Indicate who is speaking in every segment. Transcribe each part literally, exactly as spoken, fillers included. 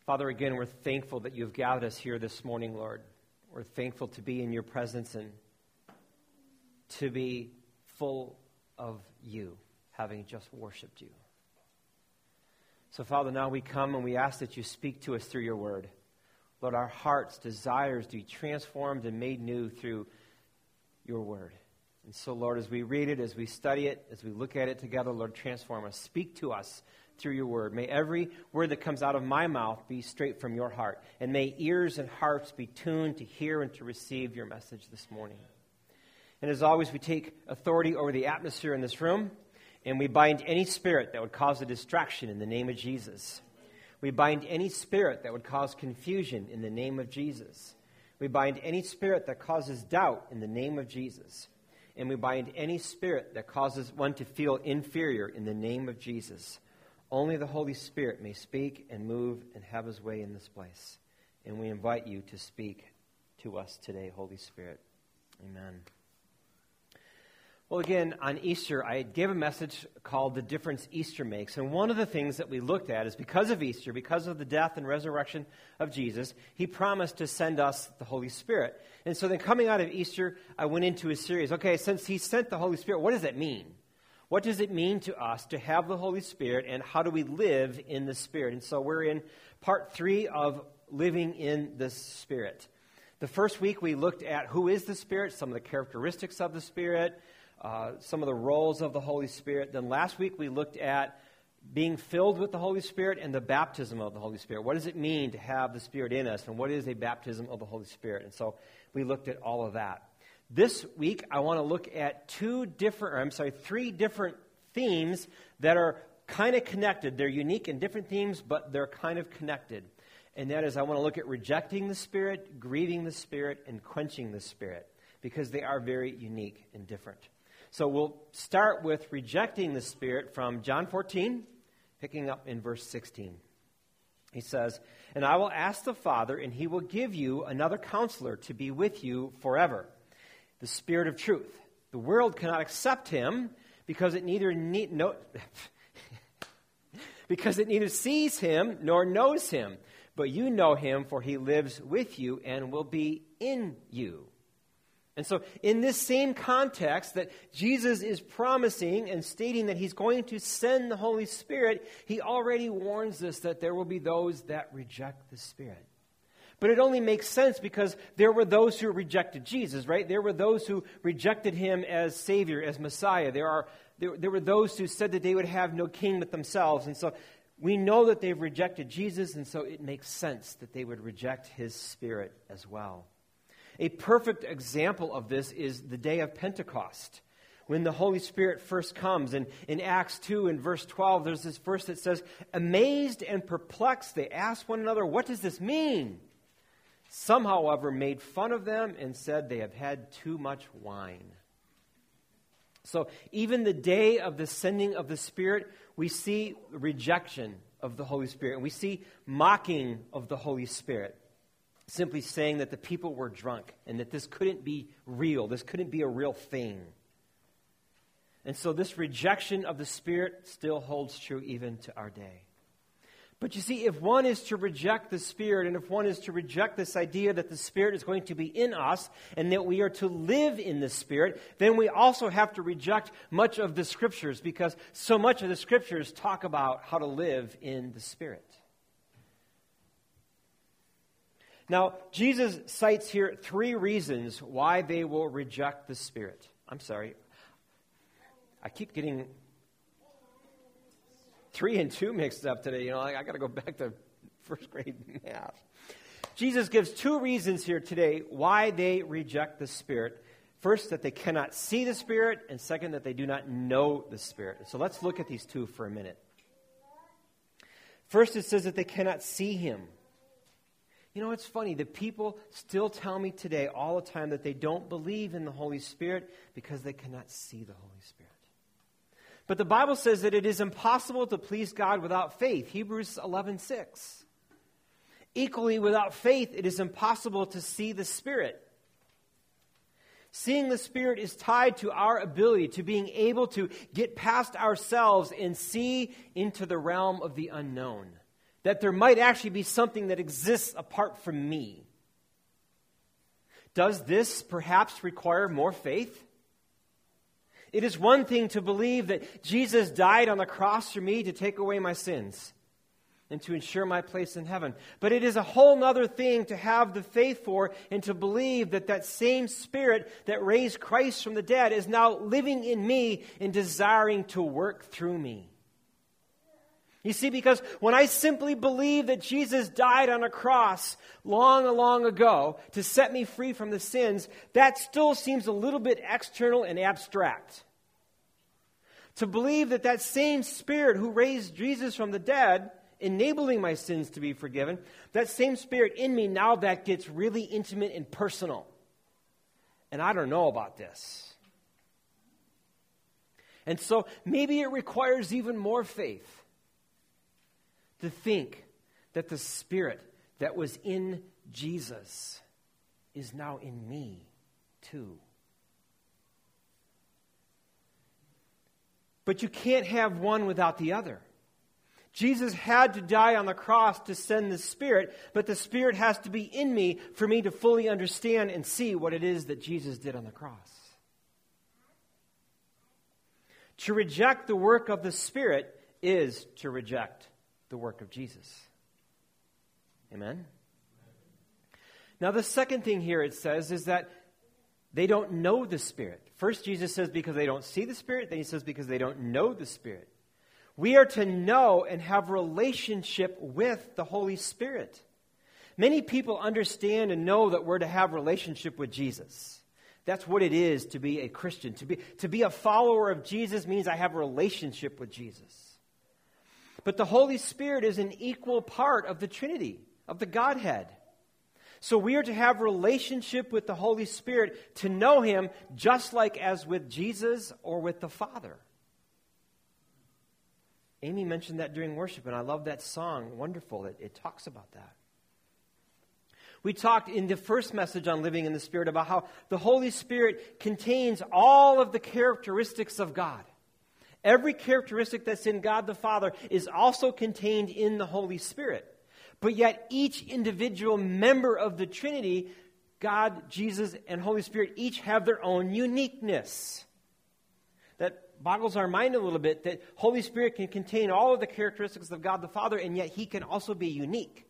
Speaker 1: Father, again, we're thankful that you've gathered us here this morning, Lord. We're thankful to be in your presence and to be full of you, having just worshiped you. So, Father, now we come and we ask that you speak to us through your word. Lord, our hearts' desires to be transformed and made new through your word. And so, Lord, as we read it, as we study it, as we look at it together, Lord, transform us. Speak to us through your word. May every word that comes out of my mouth be straight from your heart. And may ears and hearts be tuned to hear and to receive your message this morning. And as always, we take authority over the atmosphere in this room, and we bind any spirit that would cause a distraction in the name of Jesus. We bind any spirit that would cause confusion in the name of Jesus. We bind any spirit that causes doubt in the name of Jesus. And we bind any spirit that causes one to feel inferior in the name of Jesus. Only the Holy Spirit may speak and move and have his way in this place. And we invite you to speak to us today, Holy Spirit. Amen. Well, again, on Easter, I gave a message called The Difference Easter Makes. And one of the things that we looked at is because of Easter, because of the death and resurrection of Jesus, he promised to send us the Holy Spirit. And so then coming out of Easter, I went into a series. Okay, since he sent the Holy Spirit, what does that mean? What does it mean to us to have the Holy Spirit, and how do we live in the Spirit? And so we're in part three of living in the Spirit. The first week we looked at who is the Spirit, some of the characteristics of the Spirit, uh, some of the roles of the Holy Spirit. Then last week we looked at being filled with the Holy Spirit and the baptism of the Holy Spirit. What does it mean to have the Spirit in us, and what is a baptism of the Holy Spirit? And so we looked at all of that. This week, I want to look at two different, or I'm sorry, three different themes that are kind of connected. They're unique and different themes, but they're kind of connected. And that is, I want to look at rejecting the Spirit, grieving the Spirit, and quenching the Spirit, because they are very unique and different. So we'll start with rejecting the Spirit from John fourteen, picking up in verse sixteen. He says, "And I will ask the Father, and he will give you another counselor to be with you forever, the Spirit of truth. The world cannot accept him because it neither need, no, because it neither sees him nor knows him. But you know him, for he lives with you and will be in you." And so in this same context that Jesus is promising and stating that he's going to send the Holy Spirit, he already warns us that there will be those that reject the Spirit. But it only makes sense because there were those who rejected Jesus, right? There were those who rejected him as Savior, as Messiah. There are there, there were those who said that they would have no king but themselves. And so we know that they've rejected Jesus, and so it makes sense that they would reject his Spirit as well. A perfect example of this is the day of Pentecost, when the Holy Spirit first comes. And in Acts two, in verse twelve, there's this verse that says, "Amazed and perplexed, they asked one another, 'What does this mean?' Some, however, made fun of them and said they have had too much wine." So even the day of the sending of the Spirit, we see rejection of the Holy Spirit. And we see mocking of the Holy Spirit, simply saying that the people were drunk and that this couldn't be real. This couldn't be a real thing. And so this rejection of the Spirit still holds true even to our day. But you see, if one is to reject the Spirit, and if one is to reject this idea that the Spirit is going to be in us and that we are to live in the Spirit, then we also have to reject much of the Scriptures, because so much of the Scriptures talk about how to live in the Spirit. Now, Jesus cites here three reasons why they will reject the Spirit. I'm sorry. I keep getting three and two mixed up today. You know, I, I got to go back to first grade math. Jesus gives two reasons here today why they reject the Spirit. First, that they cannot see the Spirit, and second, that they do not know the Spirit. So let's look at these two for a minute. First, it says that they cannot see him. You know, it's funny. The people still tell me today all the time that they don't believe in the Holy Spirit because they cannot see the Holy Spirit. But the Bible says that it is impossible to please God without faith. Hebrews eleven six. Equally, without faith, it is impossible to see the Spirit. Seeing the Spirit is tied to our ability, to being able to get past ourselves and see into the realm of the unknown, that there might actually be something that exists apart from me. Does this perhaps require more faith? It is one thing to believe that Jesus died on the cross for me to take away my sins and to ensure my place in heaven. But it is a whole other thing to have the faith for and to believe that that same Spirit that raised Christ from the dead is now living in me and desiring to work through me. You see, because when I simply believe that Jesus died on a cross long, long ago to set me free from the sins, that still seems a little bit external and abstract. To believe that that same Spirit who raised Jesus from the dead, enabling my sins to be forgiven, that same Spirit in me, now that gets really intimate and personal. And I don't know about this. And so maybe it requires even more faith to think that the Spirit that was in Jesus is now in me too. But you can't have one without the other. Jesus had to die on the cross to send the Spirit, but the Spirit has to be in me for me to fully understand and see what it is that Jesus did on the cross. To reject the work of the Spirit is to reject the work of Jesus. Amen? Now, the second thing here it says is that they don't know the Spirit. First, Jesus says because they don't see the Spirit. Then he says because they don't know the Spirit. We are to know and have relationship with the Holy Spirit. Many people understand and know that we're to have relationship with Jesus. That's what it is to be a Christian. To be, to be a follower of Jesus means I have a relationship with Jesus. But the Holy Spirit is an equal part of the Trinity, of the Godhead. So we are to have relationship with the Holy Spirit to know Him just like as with Jesus or with the Father. Amy mentioned that during worship, and I love that song. Wonderful. It, it talks about that. We talked in the first message on living in the Spirit about how the Holy Spirit contains all of the characteristics of God. Every characteristic that's in God the Father is also contained in the Holy Spirit. But yet each individual member of the Trinity, God, Jesus, and Holy Spirit, each have their own uniqueness. That boggles our mind a little bit, that Holy Spirit can contain all of the characteristics of God the Father, and yet He can also be unique.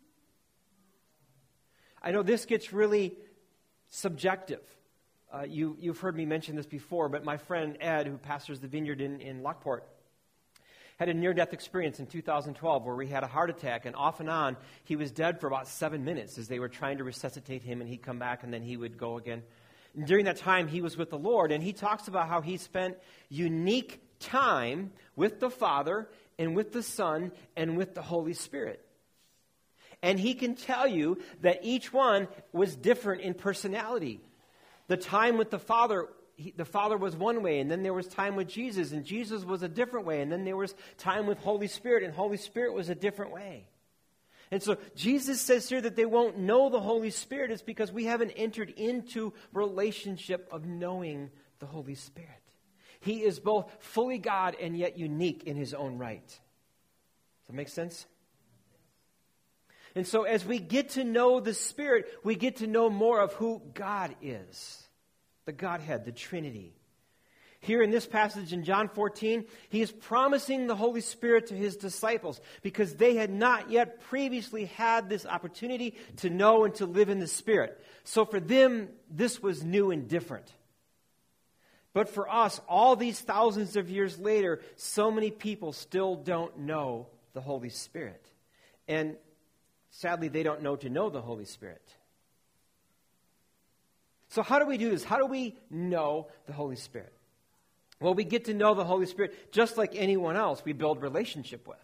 Speaker 1: I know this gets really subjective. Uh, you, you've heard me mention this before, but my friend Ed, who pastors the vineyard in, in Lockport, had a near-death experience in two thousand twelve where he had a heart attack, and off and on, he was dead for about seven minutes as they were trying to resuscitate him, and he'd come back, and then he would go again. And during that time, he was with the Lord, and he talks about how he spent unique time with the Father and with the Son and with the Holy Spirit. And he can tell you that each one was different in personality. The time with the Father, he, the Father was one way, and then there was time with Jesus, and Jesus was a different way, and then there was time with Holy Spirit, and Holy Spirit was a different way. And so Jesus says here that they won't know the Holy Spirit is because we haven't entered into relationship of knowing the Holy Spirit. He is both fully God and yet unique in His own right. Does that make sense? And so as we get to know the Spirit, we get to know more of who God is. The Godhead, the Trinity. Here in this passage in John fourteen, He is promising the Holy Spirit to His disciples because they had not yet previously had this opportunity to know and to live in the Spirit. So for them, this was new and different. But for us, all these thousands of years later, so many people still don't know the Holy Spirit. And sadly, they don't know to know the Holy Spirit. So how do we do this? How do we know the Holy Spirit? Well, we get to know the Holy Spirit just like anyone else we build relationship with.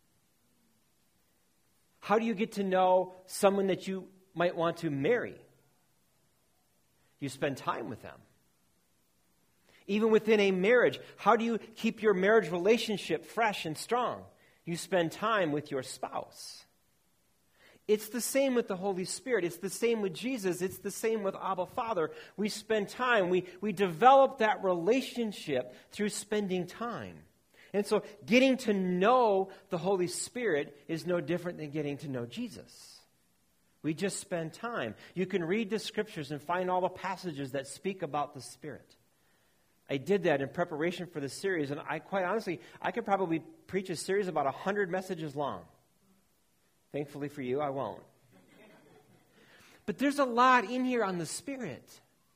Speaker 1: How do you get to know someone that you might want to marry? You spend time with them. Even within a marriage, how do you keep your marriage relationship fresh and strong? You spend time with your spouse. It's the same with the Holy Spirit. It's the same with Jesus. It's the same with Abba Father. We spend time. We, we develop that relationship through spending time. And so getting to know the Holy Spirit is no different than getting to know Jesus. We just spend time. You can read the scriptures and find all the passages that speak about the Spirit. I did that in preparation for this series, and I quite honestly, I could probably preach a series about one hundred messages long. Thankfully for you, I won't. But there's a lot in here on the Spirit.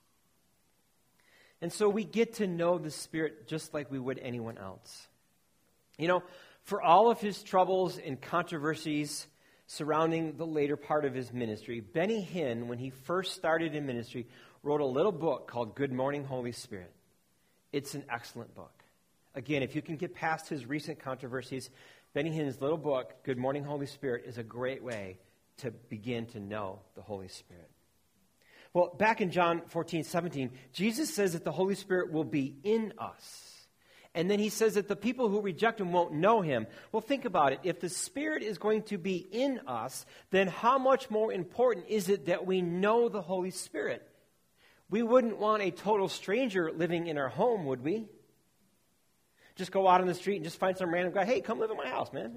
Speaker 1: And so we get to know the Spirit just like we would anyone else. You know, for all of his troubles and controversies surrounding the later part of his ministry, Benny Hinn, when he first started in ministry, wrote a little book called Good Morning, Holy Spirit. It's an excellent book. Again, if you can get past his recent controversies, Benny Hinn's little book, Good Morning, Holy Spirit, is a great way to begin to know the Holy Spirit. Well, back in John fourteen seventeen, Jesus says that the Holy Spirit will be in us. And then he says that the people who reject him won't know him. Well, think about it. If the Spirit is going to be in us, then how much more important is it that we know the Holy Spirit? We wouldn't want a total stranger living in our home, would we? Just go out on the street and just find some random guy, hey, come live in my house, man.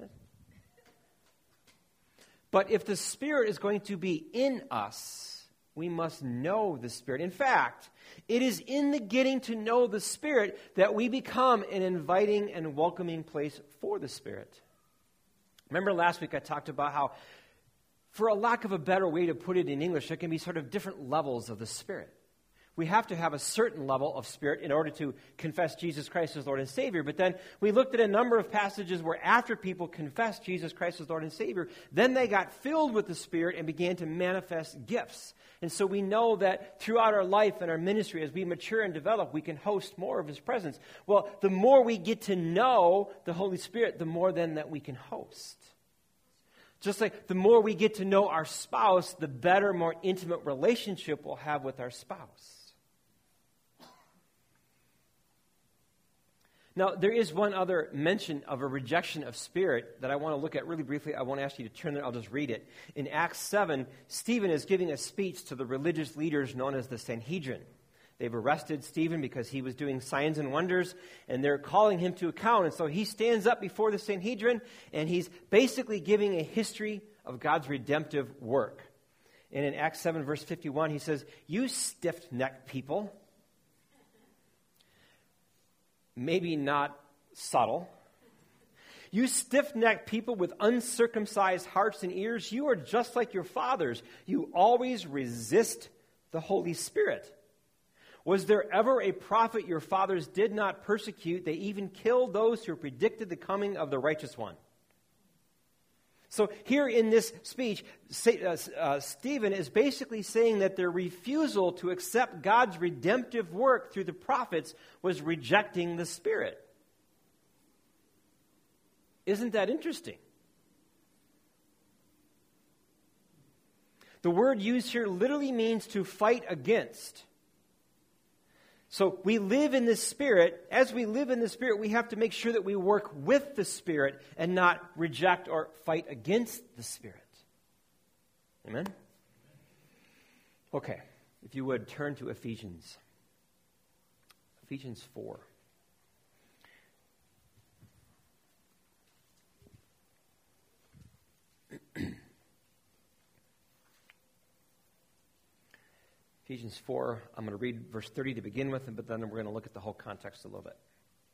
Speaker 1: But if the Spirit is going to be in us, we must know the Spirit. In fact, it is in the getting to know the Spirit that we become an inviting and welcoming place for the Spirit. Remember last week I talked about how, for a lack of a better way to put it in English, there can be sort of different levels of the Spirit. We have to have a certain level of Spirit in order to confess Jesus Christ as Lord and Savior. But then we looked at a number of passages where after people confessed Jesus Christ as Lord and Savior, then they got filled with the Spirit and began to manifest gifts. And so we know that throughout our life and our ministry, as we mature and develop, we can host more of His presence. Well, the more we get to know the Holy Spirit, the more then that we can host. Just like the more we get to know our spouse, the better, more intimate relationship we'll have with our spouse. Now, there is one other mention of a rejection of Spirit that I want to look at really briefly. I won't ask you to turn there. I'll just read it. In Acts seven, Stephen is giving a speech to the religious leaders known as the Sanhedrin. They've arrested Stephen because he was doing signs and wonders, and they're calling him to account. And so he stands up before the Sanhedrin, and he's basically giving a history of God's redemptive work. And in Acts seven, verse fifty-one, he says, "You stiff-necked people," maybe not subtle, "you stiff-necked people with uncircumcised hearts and ears, you are just like your fathers. You always resist the Holy Spirit. Was there ever a prophet your fathers did not persecute? They even killed those who predicted the coming of the righteous one." So here in this speech, uh, Stephen is basically saying that their refusal to accept God's redemptive work through the prophets was rejecting the Spirit. Isn't that interesting? The word used here literally means to fight against. So we live in the Spirit. As we live in the Spirit, we have to make sure that we work with the Spirit and not reject or fight against the Spirit. Amen? Okay, if you would turn to Ephesians. Ephesians four. Ephesians four, I'm going to read verse thirty to begin with, but then we're going to look at the whole context a little bit.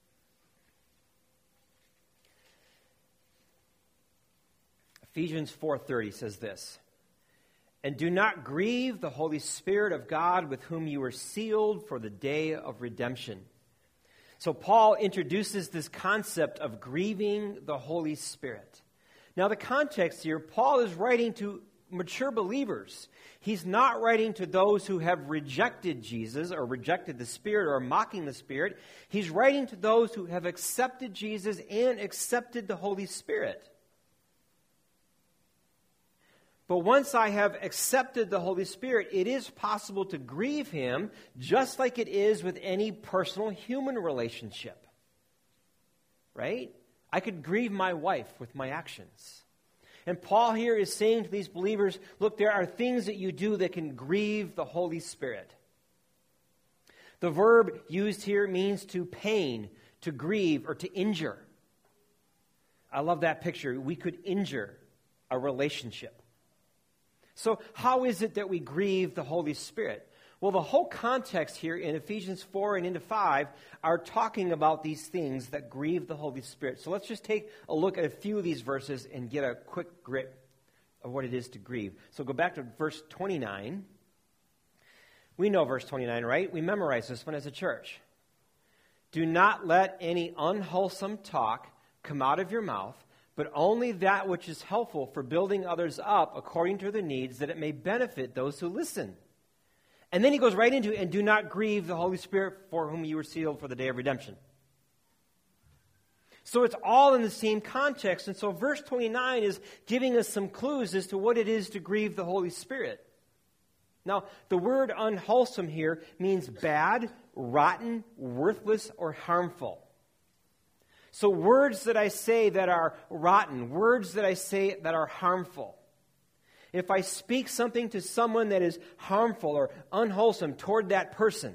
Speaker 1: Ephesians four thirty says this, "And do not grieve the Holy Spirit of God, with whom you were sealed for the day of redemption." So Paul introduces this concept of grieving the Holy Spirit. Now the context here, Paul is writing to mature believers. He's not writing to those who have rejected Jesus or rejected the Spirit or are mocking the Spirit. He's writing to those who have accepted Jesus and accepted the Holy Spirit. But once I have accepted the Holy Spirit, it is possible to grieve Him just like it is with any personal human relationship. Right? I could grieve my wife with my actions. And Paul here is saying to these believers, look, there are things that you do that can grieve the Holy Spirit. The verb used here means to pain, to grieve, or to injure. I love that picture. We could injure a relationship. So how is it that we grieve the Holy Spirit? Well, the whole context here in Ephesians four and into five are talking about these things that grieve the Holy Spirit. So let's just take a look at a few of these verses and get a quick grip of what it is to grieve. So go back to verse twenty-nine. We know verse twenty-nine, right? We memorized this one as a church. Do not let any unwholesome talk come out of your mouth, but only that which is helpful for building others up according to their needs, that it may benefit those who listen. And then he goes right into, and do not grieve the Holy Spirit, for whom you were sealed for the day of redemption. So it's all in the same context. And so verse twenty-nine is giving us some clues as to what it is to grieve the Holy Spirit. Now, the word unwholesome here means bad, rotten, worthless, or harmful. So words that I say that are rotten, words that I say that are harmful. If I speak something to someone that is harmful or unwholesome toward that person,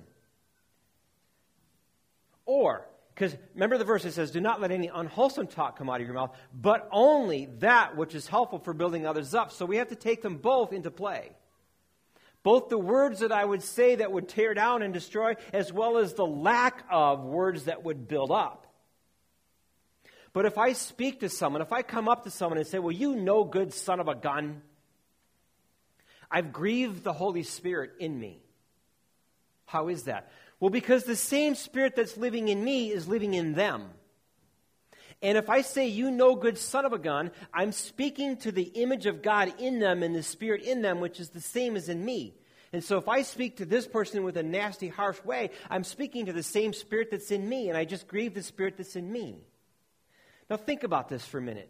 Speaker 1: or, because remember the verse that says, do not let any unwholesome talk come out of your mouth, but only that which is helpful for building others up. So we have to take them both into play. Both the words that I would say that would tear down and destroy, as well as the lack of words that would build up. But if I speak to someone, if I come up to someone and say, well, you no good son of a gun, I've grieved the Holy Spirit in me. How is that? Well, because the same Spirit that's living in me is living in them. And if I say, you no good son of a gun, I'm speaking to the image of God in them and the Spirit in them, which is the same as in me. And so if I speak to this person with a nasty, harsh way, I'm speaking to the same Spirit that's in me, and I just grieve the Spirit that's in me. Now think about this for a minute.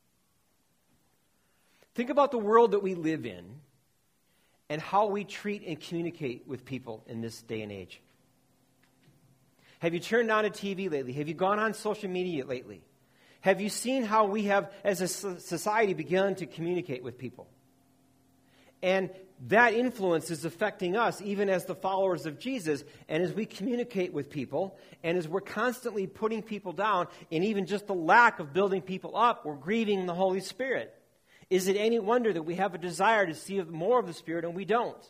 Speaker 1: Think about the world that we live in and how we treat and communicate with people in this day and age. Have you turned on a T V lately? Have you gone on social media lately? Have you seen how we have, as a society, begun to communicate with people? And that influence is affecting us, even as the followers of Jesus, and as we communicate with people, and as we're constantly putting people down, and even just the lack of building people up, we're grieving the Holy Spirit. Is it any wonder that we have a desire to see more of the Spirit and we don't?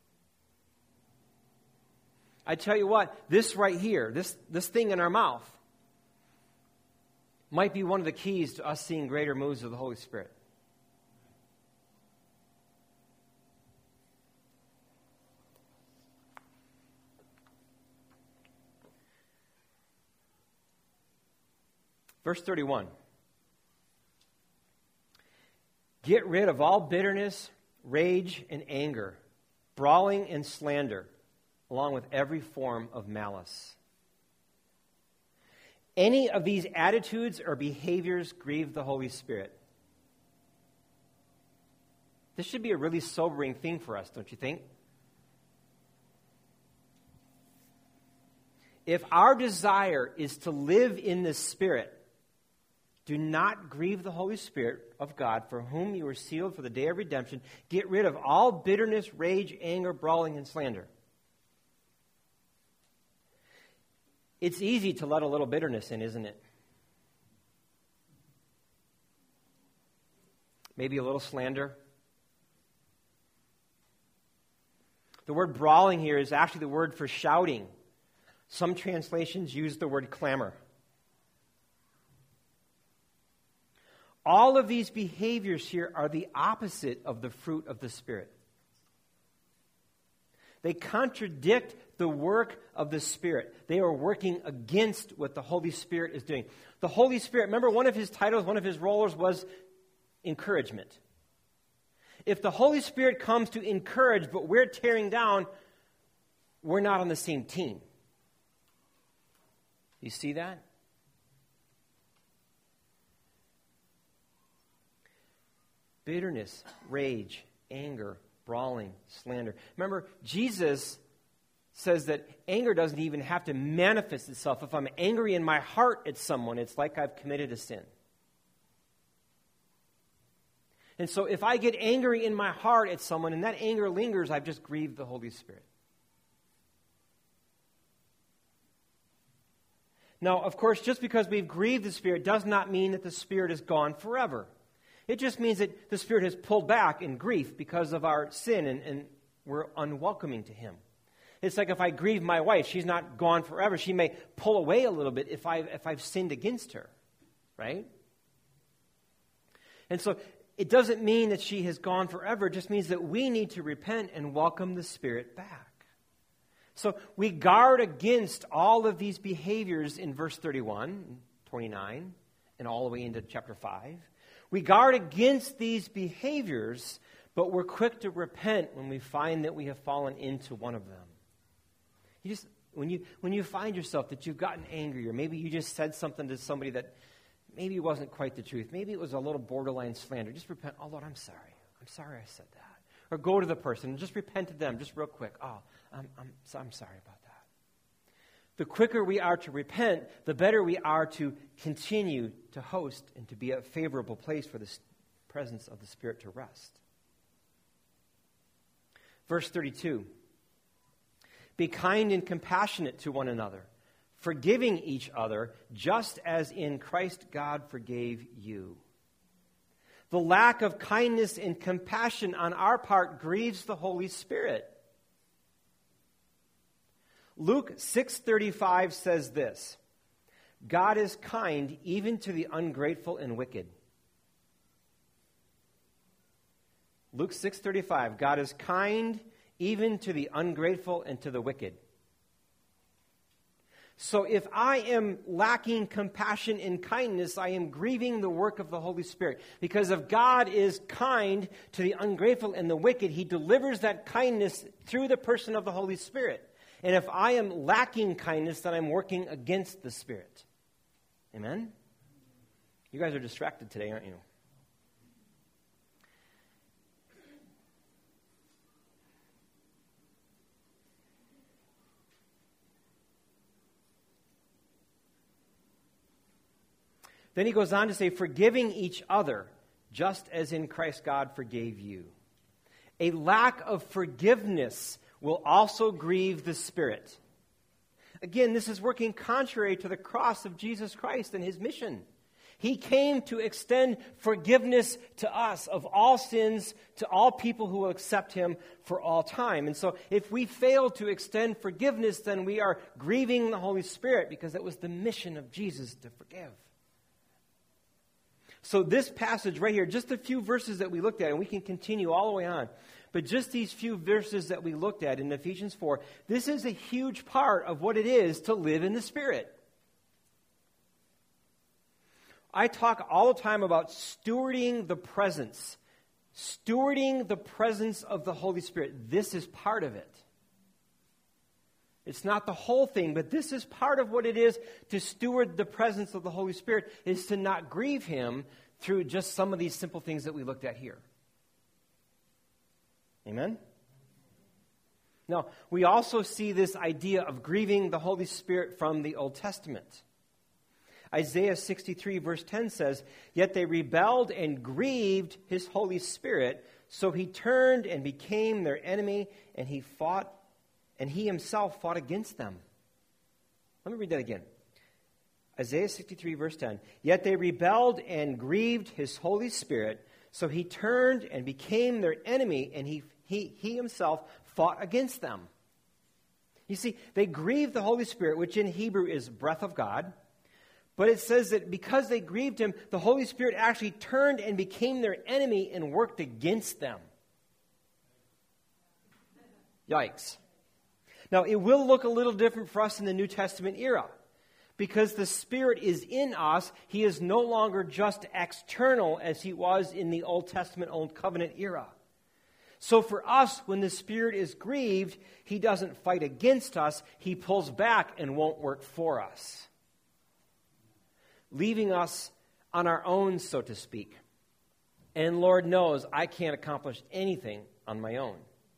Speaker 1: I tell you what, this right here, this, this thing in our mouth, might be one of the keys to us seeing greater moves of the Holy Spirit. Verse thirty-one. Get rid of all bitterness, rage, and anger, brawling and slander, along with every form of malice. Any of these attitudes or behaviors grieve the Holy Spirit. This should be a really sobering thing for us, don't you think? If our desire is to live in the Spirit, do not grieve the Holy Spirit of God, for whom you were sealed for the day of redemption. Get rid of all bitterness, rage, anger, brawling, and slander. It's easy to let a little bitterness in, isn't it? Maybe a little slander. The word brawling here is actually the word for shouting. Some translations use the word clamor. All of these behaviors here are the opposite of the fruit of the Spirit. They contradict the work of the Spirit. They are working against what the Holy Spirit is doing. The Holy Spirit, remember one of his titles, one of his roles was encouragement. If the Holy Spirit comes to encourage, but we're tearing down, we're not on the same team. You see that? Bitterness, rage, anger, brawling, slander. Remember, Jesus says that anger doesn't even have to manifest itself. If I'm angry in my heart at someone, it's like I've committed a sin. And so if I get angry in my heart at someone and that anger lingers, I've just grieved the Holy Spirit. Now, of course, just because we've grieved the Spirit does not mean that the Spirit is gone forever. It just means that the Spirit has pulled back in grief because of our sin, and, and we're unwelcoming to Him. It's like if I grieve my wife, she's not gone forever. She may pull away a little bit if, I, if I've sinned against her, right? And so it doesn't mean that she has gone forever. It just means that we need to repent and welcome the Spirit back. So we guard against all of these behaviors in verse thirty-one, twenty-nine, and all the way into chapter five. We guard against these behaviors, but we're quick to repent when we find that we have fallen into one of them. You just when you when you find yourself that you've gotten angry, or maybe you just said something to somebody that maybe wasn't quite the truth. Maybe it was a little borderline slander. Just repent. Oh, Lord, I'm sorry. I'm sorry I said that. Or go to the person and just repent to them, just real quick. Oh, I'm, I'm, so I'm sorry about that. The quicker we are to repent, the better we are to continue to host and to be a favorable place for the presence of the Spirit to rest. Verse thirty-two. Be kind and compassionate to one another, forgiving each other, just as in Christ God forgave you. The lack of kindness and compassion on our part grieves the Holy Spirit. Luke six thirty-five says this, God is kind even to the ungrateful and wicked. Luke six thirty-five, God is kind even to the ungrateful and to the wicked. So if I am lacking compassion and kindness, I am grieving the work of the Holy Spirit. Because if God is kind to the ungrateful and the wicked, He delivers that kindness through the person of the Holy Spirit. And if I am lacking kindness, then I'm working against the Spirit. Amen? You guys are distracted today, aren't you? Then he goes on to say, forgiving each other, just as in Christ God forgave you. A lack of forgiveness will also grieve the Spirit. Again, this is working contrary to the cross of Jesus Christ and His mission. He came to extend forgiveness to us of all sins, to all people who will accept Him for all time. And so if we fail to extend forgiveness, then we are grieving the Holy Spirit, because that was the mission of Jesus, to forgive. So this passage right here, just a few verses that we looked at, and we can continue all the way on, but just these few verses that we looked at in Ephesians four, this is a huge part of what it is to live in the Spirit. I talk all the time about stewarding the presence, stewarding the presence of the Holy Spirit. This is part of it. It's not the whole thing, but this is part of what it is to steward the presence of the Holy Spirit, is to not grieve Him through just some of these simple things that we looked at here. Amen? Now, we also see this idea of grieving the Holy Spirit from the Old Testament. Isaiah sixty-three verse ten says, yet they rebelled and grieved His Holy Spirit, so He turned and became their enemy, and He fought And He Himself fought against them. Let me read that again. Isaiah sixty-three, verse ten. Yet they rebelled and grieved His Holy Spirit, so He turned and became their enemy, and He, he, he Himself fought against them. You see, they grieved the Holy Spirit, which in Hebrew is breath of God. But it says that because they grieved Him, the Holy Spirit actually turned and became their enemy and worked against them. Yikes. Now, it will look a little different for us in the New Testament era. Because the Spirit is in us, He is no longer just external as He was in the Old Testament, Old Covenant era. So for us, when the Spirit is grieved, He doesn't fight against us. He pulls back and won't work for us, leaving us on our own, so to speak. And Lord knows I can't accomplish anything on my own.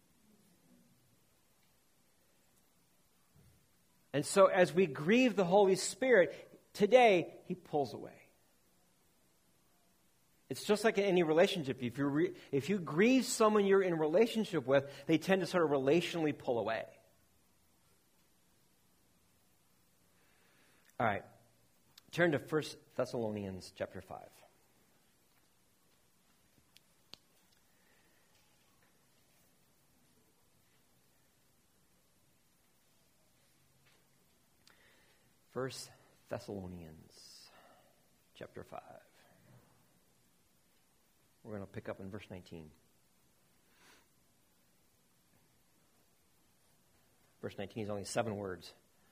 Speaker 1: And so as we grieve the Holy Spirit, today He pulls away. It's just like in any relationship. If you re- if you grieve someone you're in relationship with, they tend to sort of relationally pull away. All right. Turn to First Thessalonians chapter five. First Thessalonians chapter five. We're going to pick up in verse nineteen. Verse nineteen is only seven words.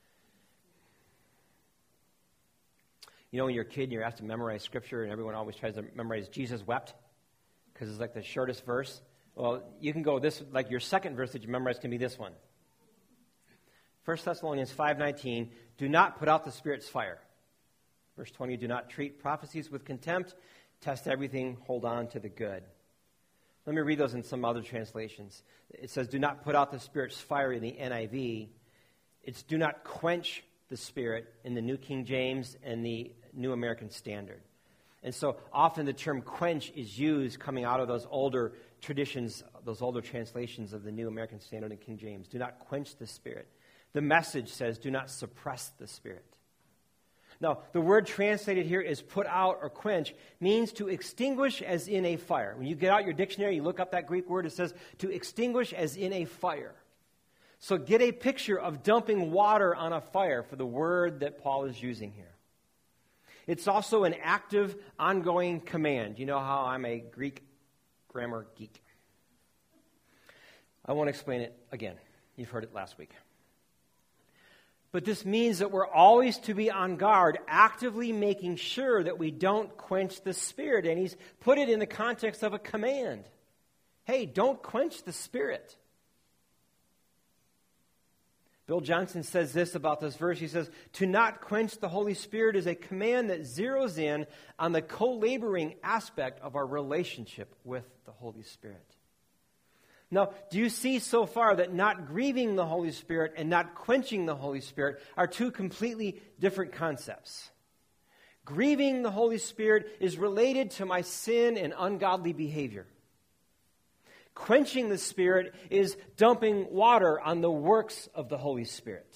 Speaker 1: You know, when you're a kid and you're asked to memorize Scripture, and everyone always tries to memorize Jesus wept, because it's like the shortest verse. Well, you can go this, like your second verse that you memorize can be this one. First Thessalonians five nineteen, do not put out the Spirit's fire. Verse twenty, do not treat prophecies with contempt. Test everything, hold on to the good. Let me read those in some other translations. It says, do not put out the Spirit's fire in the N I V. It's do not quench the Spirit in the New King James and the New American Standard. And so often the term quench is used coming out of those older traditions, those older translations of the New American Standard and King James. Do not quench the Spirit. The Message says, do not suppress the Spirit. Now, the word translated here is put out or quench, means to extinguish as in a fire. When you get out your dictionary, you look up that Greek word, it says to extinguish as in a fire. So get a picture of dumping water on a fire for the word that Paul is using here. It's also an active, ongoing command. You know how I'm a Greek grammar geek. I won't explain it again. You've heard it last week. But this means that we're always to be on guard, actively making sure that we don't quench the Spirit. And he's put it in the context of a command. Hey, don't quench the Spirit. Bill Johnson says this about this verse. He says, to not quench the Holy Spirit is a command that zeroes in on the co-laboring aspect of our relationship with the Holy Spirit. Now, do you see so far that not grieving the Holy Spirit and not quenching the Holy Spirit are two completely different concepts? Grieving the Holy Spirit is related to my sin and ungodly behavior. Quenching the Spirit is dumping water on the works of the Holy Spirit.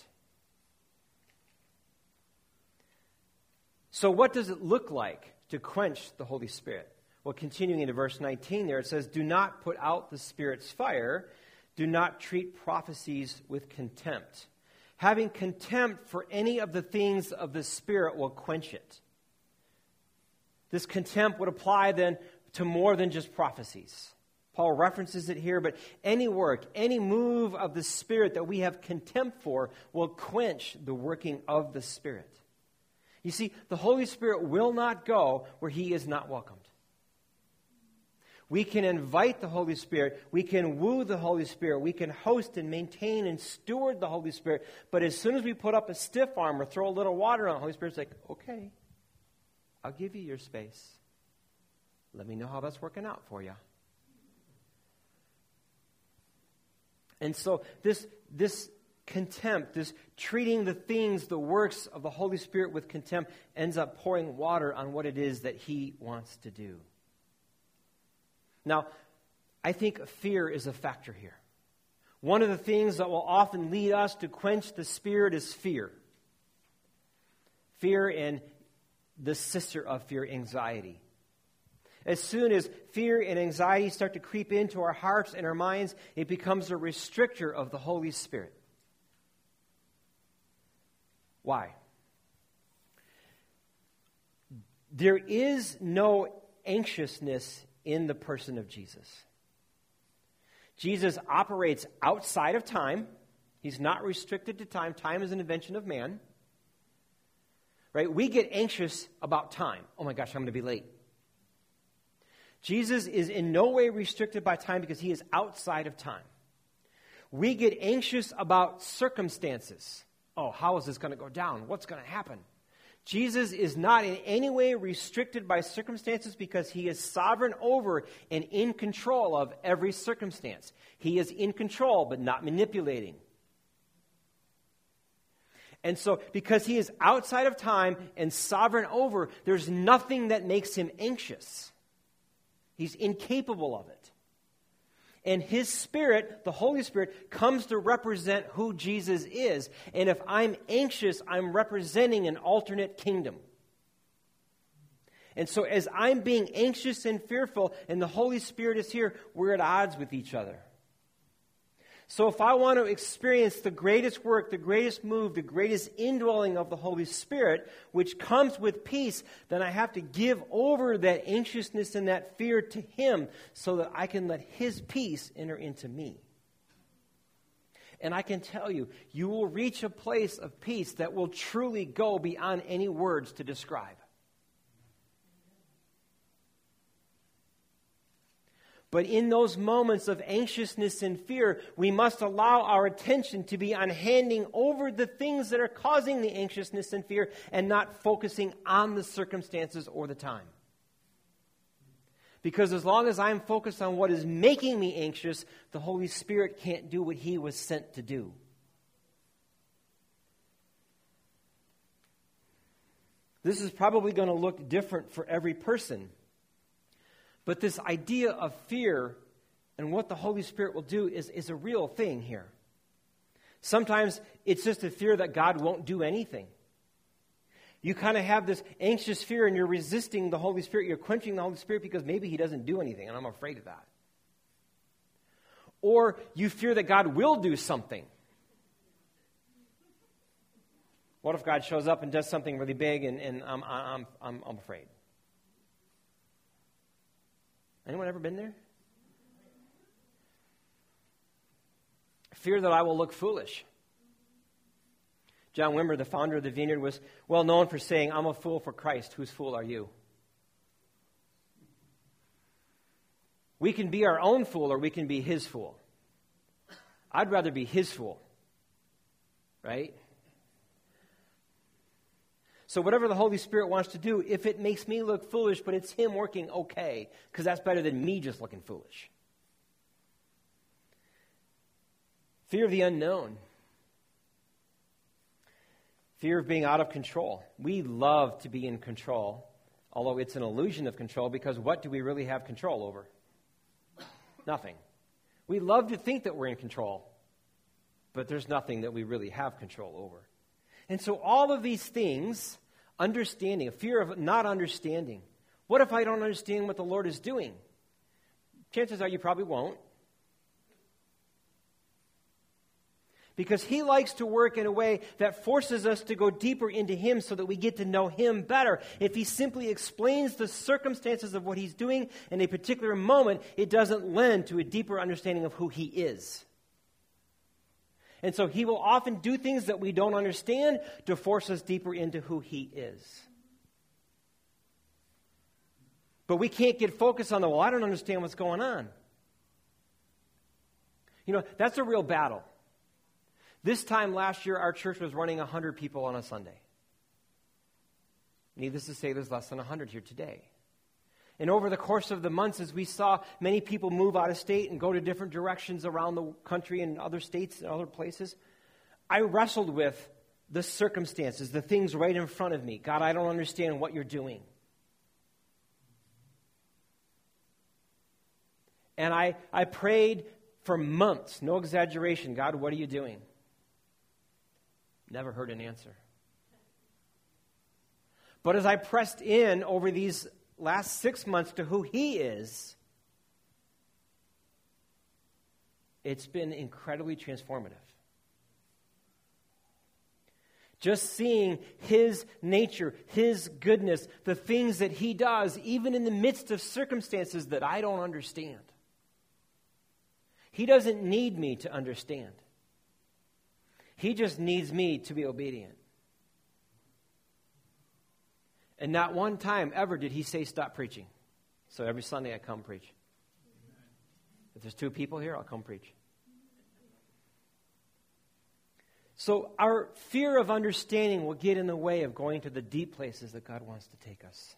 Speaker 1: So what does it look like to quench the Holy Spirit? Well, continuing into verse nineteen there, it says, do not put out the Spirit's fire. Do not treat prophecies with contempt. Having contempt for any of the things of the Spirit will quench it. This contempt would apply then to more than just prophecies. Paul references it here, but any work, any move of the Spirit that we have contempt for will quench the working of the Spirit. You see, the Holy Spirit will not go where He is not welcomed. We can invite the Holy Spirit. We can woo the Holy Spirit. We can host and maintain and steward the Holy Spirit. But as soon as we put up a stiff arm or throw a little water on, the Holy Spirit's like, okay, I'll give you your space. Let me know how that's working out for you. And so this, this contempt, this treating the things, the works of the Holy Spirit with contempt ends up pouring water on what it is that He wants to do. Now, I think fear is a factor here. One of the things that will often lead us to quench the Spirit is fear. Fear and the sister of fear, anxiety. As soon as fear and anxiety start to creep into our hearts and our minds, it becomes a restrictor of the Holy Spirit. Why? There is no anxiousness in the person of Jesus. Jesus operates outside of time. He's not restricted to time. Time is an invention of man. Right? We get anxious about time. Oh my gosh, I'm going to be late. Jesus is in no way restricted by time because He is outside of time. We get anxious about circumstances. Oh, how is this going to go down? What's going to happen? Jesus is not in any way restricted by circumstances because He is sovereign over and in control of every circumstance. He is in control but not manipulating. And so because He is outside of time and sovereign over, there's nothing that makes Him anxious. He's incapable of it. And His Spirit, the Holy Spirit, comes to represent who Jesus is. And if I'm anxious, I'm representing an alternate kingdom. And so as I'm being anxious and fearful and the Holy Spirit is here, we're at odds with each other. So if I want to experience the greatest work, the greatest move, the greatest indwelling of the Holy Spirit, which comes with peace, then I have to give over that anxiousness and that fear to Him so that I can let His peace enter into me. And I can tell you, you will reach a place of peace that will truly go beyond any words to describe. But in those moments of anxiousness and fear, we must allow our attention to be on handing over the things that are causing the anxiousness and fear and not focusing on the circumstances or the time. Because as long as I'm focused on what is making me anxious, the Holy Spirit can't do what He was sent to do. This is probably going to look different for every person. But this idea of fear and what the Holy Spirit will do is, is a real thing here. Sometimes it's just a fear that God won't do anything. You kind of have this anxious fear and you're resisting the Holy Spirit. You're quenching the Holy Spirit because maybe He doesn't do anything, and I'm afraid of that. Or you fear that God will do something. What if God shows up and does something really big and, and I'm, I'm, I'm, I'm afraid? Anyone ever been there? Fear that I will look foolish. John Wimber, the founder of the Vineyard, was well known for saying, "I'm a fool for Christ. Whose fool are you?" We can be our own fool or we can be His fool. I'd rather be His fool. Right? So whatever the Holy Spirit wants to do, if it makes me look foolish, but it's Him working okay, because that's better than me just looking foolish. Fear of the unknown. Fear of being out of control. We love to be in control, although it's an illusion of control, because what do we really have control over? Nothing. We love to think that we're in control, but there's nothing that we really have control over. And so all of these things, understanding, a fear of not understanding. What if I don't understand what the Lord is doing? Chances are you probably won't. Because He likes to work in a way that forces us to go deeper into Him so that we get to know Him better. If He simply explains the circumstances of what He's doing in a particular moment, it doesn't lend to a deeper understanding of who He is. And so He will often do things that we don't understand to force us deeper into who He is. But we can't get focused on the, well, I don't understand what's going on. You know, that's a real battle. This time last year, our church was running one hundred people on a Sunday. Needless to say, there's less than one hundred here today. And over the course of the months, as we saw many people move out of state and go to different directions around the country and other states and other places, I wrestled with the circumstances, the things right in front of me. God, I don't understand what You're doing. And I, I prayed for months, no exaggeration, God, what are You doing? Never heard an answer. But as I pressed in over these last six months to who He is, it's been incredibly transformative. Just seeing His nature, His goodness, the things that He does, even in the midst of circumstances that I don't understand. He doesn't need me to understand. He just needs me to be obedient. And not one time ever did He say, stop preaching. So every Sunday I come preach. If there's two people here, I'll come preach. So our fear of understanding will get in the way of going to the deep places that God wants to take us.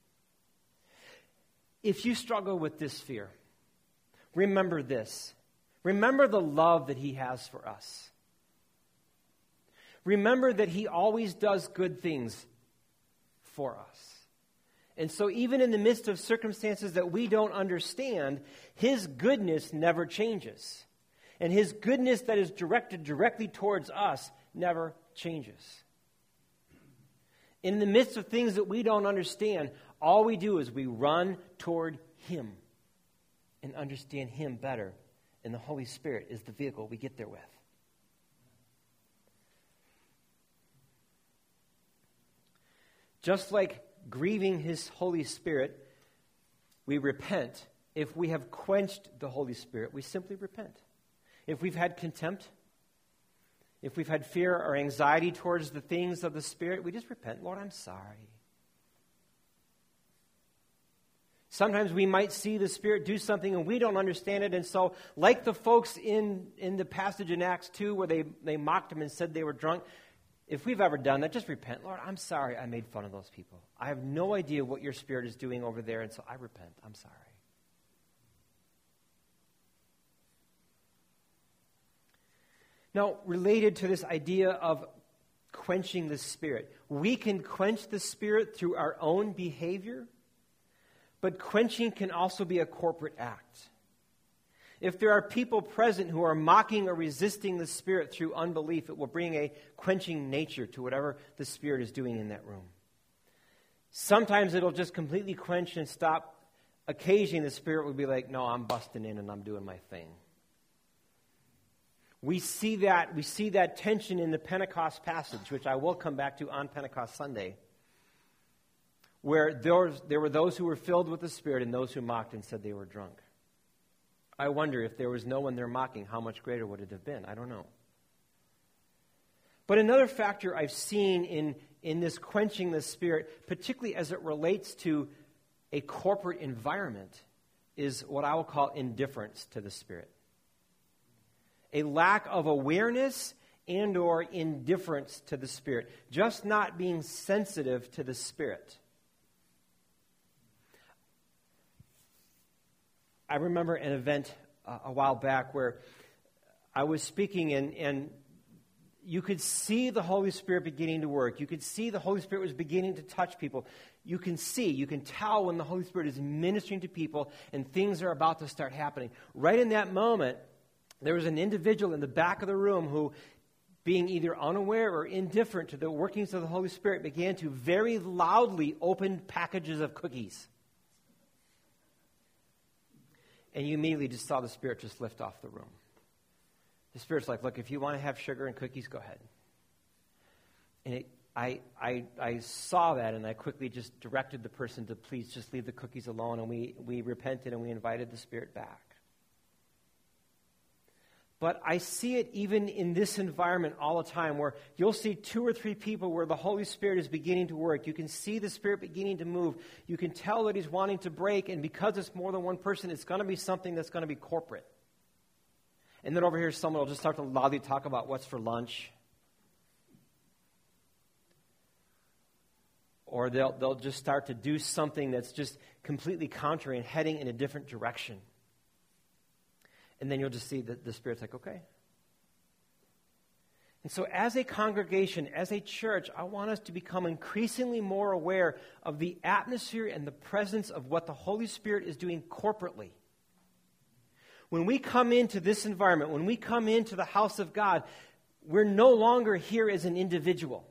Speaker 1: If you struggle with this fear, remember this. Remember the love that He has for us. Remember that He always does good things for us. And so even in the midst of circumstances that we don't understand, His goodness never changes. And His goodness that is directed directly towards us never changes. In the midst of things that we don't understand, all we do is we run toward Him and understand Him better. And the Holy Spirit is the vehicle we get there with. Just like grieving His Holy Spirit, we repent. If we have quenched the Holy Spirit, we simply repent. If we've had contempt, if we've had fear or anxiety towards the things of the Spirit, we just repent. Lord, I'm sorry. Sometimes we might see the Spirit do something and we don't understand it. And so, like the folks in, in the passage in Acts two where they, they mocked Him and said they were drunk, if we've ever done that, just repent. Lord, I'm sorry I made fun of those people. I have no idea what your Spirit is doing over there, and so I repent. I'm sorry. Now, related to this idea of quenching the Spirit, we can quench the Spirit through our own behavior, but quenching can also be a corporate act. If there are people present who are mocking or resisting the Spirit through unbelief, it will bring a quenching nature to whatever the Spirit is doing in that room. Sometimes it'll just completely quench and stop. Occasionally the Spirit will be like, no, I'm busting in and I'm doing my thing. We see that, we see that tension in the Pentecost passage, which I will come back to on Pentecost Sunday, where there, was, there were those who were filled with the Spirit and those who mocked and said they were drunk. I wonder if there was no one there mocking, how much greater would it have been? I don't know. But another factor I've seen in, in this quenching the Spirit, particularly as it relates to a corporate environment, is what I will call indifference to the Spirit. A lack of awareness and or indifference to the Spirit. Just not being sensitive to the Spirit. I remember an event uh, a while back where I was speaking and, and you could see the Holy Spirit beginning to work. You could see the Holy Spirit was beginning to touch people. You can see, you can tell when the Holy Spirit is ministering to people and things are about to start happening. Right in that moment, there was an individual in the back of the room who, being either unaware or indifferent to the workings of the Holy Spirit, began to very loudly open packages of cookies. And you immediately just saw the Spirit just lift off the room. The Spirit's like, look, if you want to have sugar and cookies, go ahead. And it, I, I, I saw that, and I quickly just directed the person to please just leave the cookies alone, and we, we repented and we invited the Spirit back. But I see it even in this environment all the time where you'll see two or three people where the Holy Spirit is beginning to work. You can see the Spirit beginning to move. You can tell that He's wanting to break, and because it's more than one person, it's going to be something that's going to be corporate. And then over here, someone will just start to loudly talk about what's for lunch. Or they'll, they'll just start to do something that's just completely contrary and heading in a different direction. And then you'll just see that the Spirit's like, okay. And so as a congregation, as a church, I want us to become increasingly more aware of the atmosphere and the presence of what the Holy Spirit is doing corporately. When we come into this environment, when we come into the house of God, we're no longer here as an individual.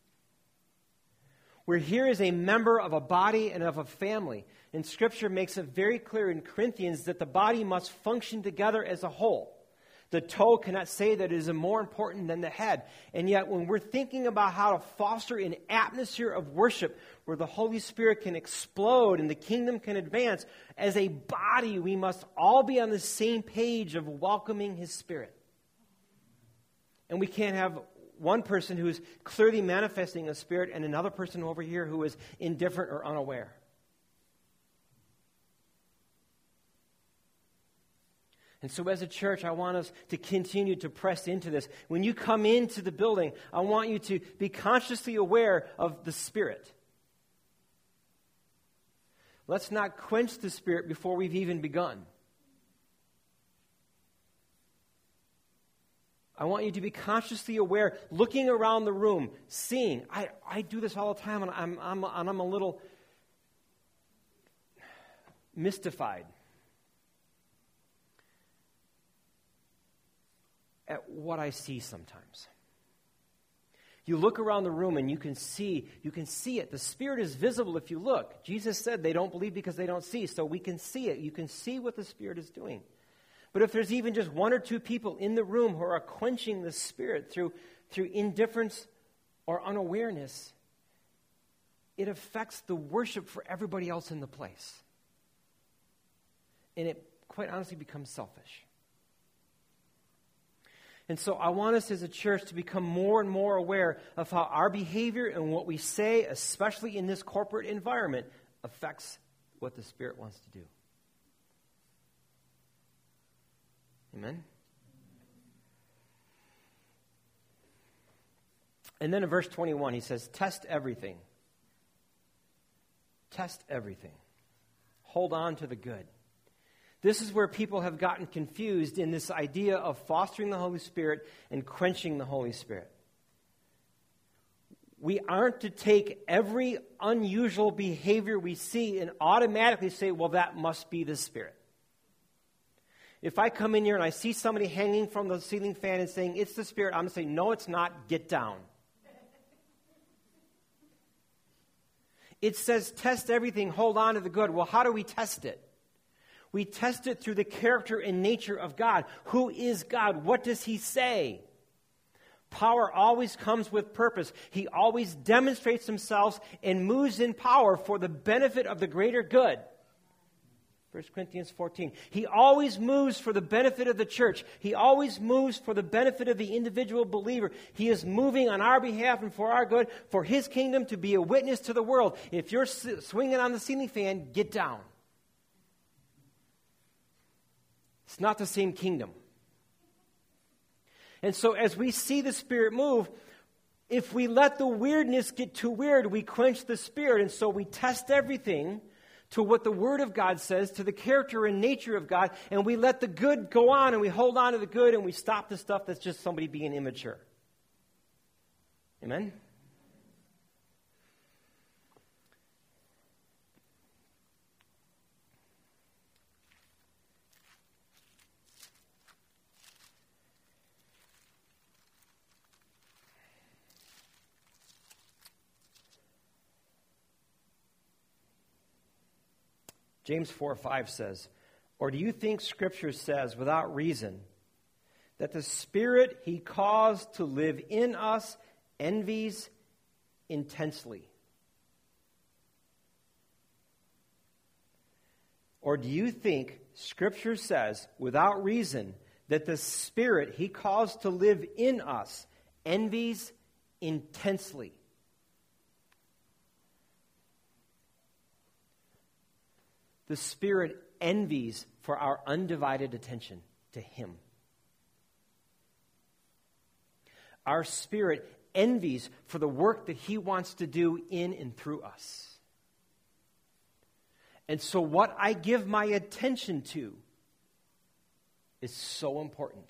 Speaker 1: We're here as a member of a body and of a family. And Scripture makes it very clear in Corinthians that the body must function together as a whole. The toe cannot say that it is more important than the head. And yet when we're thinking about how to foster an atmosphere of worship where the Holy Spirit can explode and the kingdom can advance, as a body we must all be on the same page of welcoming His Spirit. And we can't have one person who is clearly manifesting a Spirit and another person over here who is indifferent or unaware. And so as a church, I want us to continue to press into this. When you come into the building, I want you to be consciously aware of the Spirit. Let's not quench the Spirit before we've even begun. I want you to be consciously aware, looking around the room, seeing. I, I do this all the time, and I'm, I'm, and I'm a little mystified at what I see sometimes. You look around the room and you can see, you can see it. The Spirit is visible if you look. Jesus said they don't believe because they don't see, so we can see it. You can see what the Spirit is doing. But if there's even just one or two people in the room who are quenching the Spirit through, through indifference or unawareness, it affects the worship for everybody else in the place. And it quite honestly becomes selfish. And so I want us as a church to become more and more aware of how our behavior and what we say, especially in this corporate environment, affects what the Spirit wants to do. Amen? And then in verse twenty-one, he says, test everything. Test everything. Hold on to the good. This is where people have gotten confused in this idea of fostering the Holy Spirit and quenching the Holy Spirit. We aren't to take every unusual behavior we see and automatically say, well, that must be the Spirit. If I come in here and I see somebody hanging from the ceiling fan and saying, it's the Spirit, I'm going to say, no, it's not, get down. It says, test everything, hold on to the good. Well, how do we test it? We test it through the character and nature of God. Who is God? What does He say? Power always comes with purpose. He always demonstrates Himself and moves in power for the benefit of the greater good. First Corinthians fourteen. He always moves for the benefit of the church. He always moves for the benefit of the individual believer. He is moving on our behalf and for our good, for His kingdom to be a witness to the world. If you're swinging on the ceiling fan, get down. It's not the same kingdom. And so as we see the Spirit move, if we let the weirdness get too weird, we quench the Spirit. And so we test everything to what the Word of God says, to the character and nature of God, and we let the good go on, and we hold on to the good, and we stop the stuff that's just somebody being immature. Amen? James four five says, or do you think Scripture says without reason that the Spirit He caused to live in us envies intensely? Or do you think Scripture says without reason that the Spirit He caused to live in us envies intensely? The Spirit envies for our undivided attention to Him. Our spirit envies for the work that He wants to do in and through us. And so what I give my attention to is so important.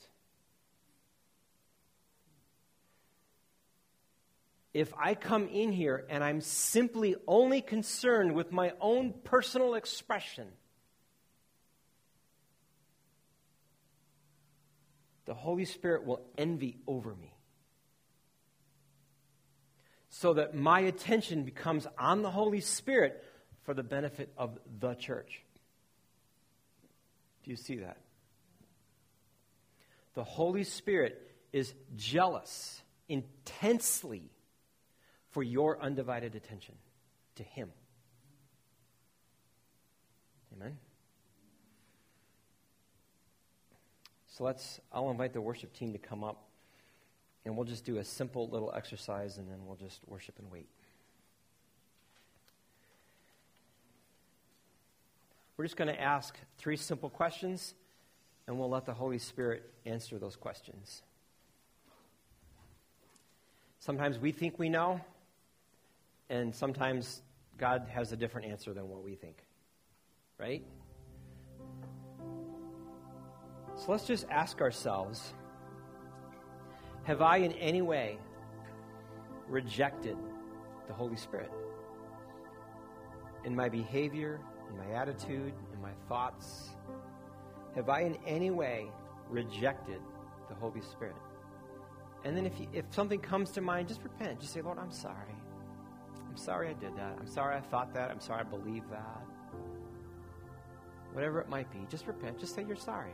Speaker 1: If I come in here and I'm simply only concerned with my own personal expression, the Holy Spirit will envy over me. So that my attention becomes on the Holy Spirit for the benefit of the church. Do you see that? The Holy Spirit is jealous intensely for your undivided attention to Him. Amen? So let's, I'll invite the worship team to come up, and we'll just do a simple little exercise, and then we'll just worship and wait. We're just going to ask three simple questions, and we'll let the Holy Spirit answer those questions. Sometimes we think we know, and sometimes God has a different answer than what we think. Right? So let's just ask ourselves, have I in any way rejected the Holy Spirit? In my behavior, in my attitude, in my thoughts, have I in any way rejected the Holy Spirit? And then if you, if something comes to mind, just repent. Just say, Lord, I'm sorry. I'm sorry I did that. I'm sorry I thought that. I'm sorry I believed that. Whatever it might be, just repent. Just say you're sorry.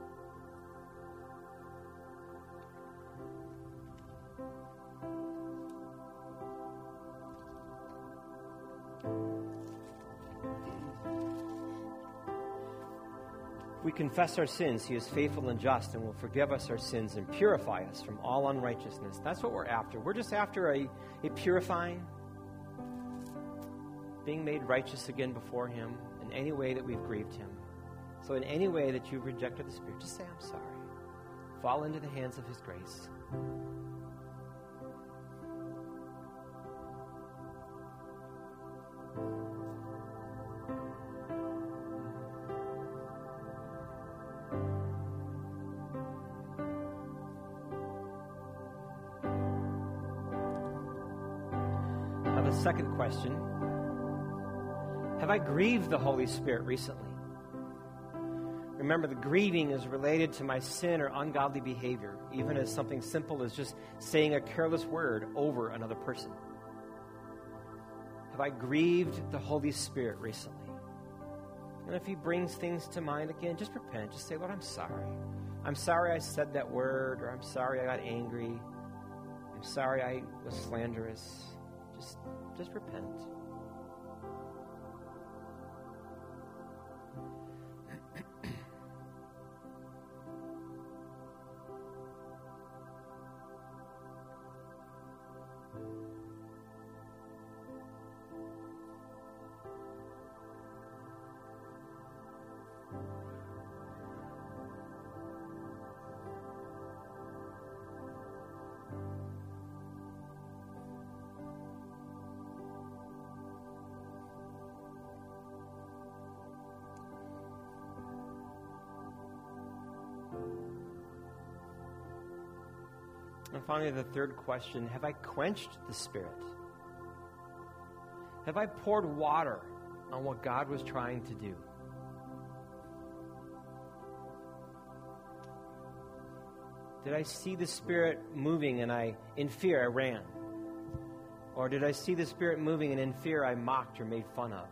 Speaker 1: We confess our sins, he is faithful and just and will forgive us our sins and purify us from all unrighteousness. That's what we're after. We're just after a, a purifying, being made righteous again before him in any way that we've grieved him. So in any way that you've rejected the Spirit, just say, I'm sorry. Fall into the hands of his grace. The second question, have I grieved the Holy Spirit recently? Remember, the grieving is related to my sin or ungodly behavior, even as something simple as just saying a careless word over another person. Have I grieved the Holy Spirit recently? And if he brings things to mind again, just repent. Just say, Lord, I'm sorry. I'm sorry I said that word, or I'm sorry I got angry. I'm sorry I was slanderous. Just, just repent. And finally, the third question, have I quenched the Spirit? Have I poured water on what God was trying to do? Did I see the Spirit moving and I, in fear, I ran? Or did I see the Spirit moving and in fear I mocked or made fun of?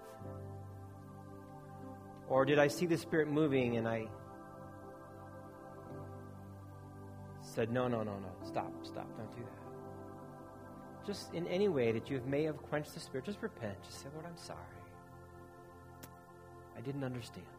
Speaker 1: Or did I see the Spirit moving and I said, no, no, no, no, stop, stop, don't do that. Just in any way that you may have quenched the Spirit, just repent. Just say, Lord, I'm sorry. I didn't understand.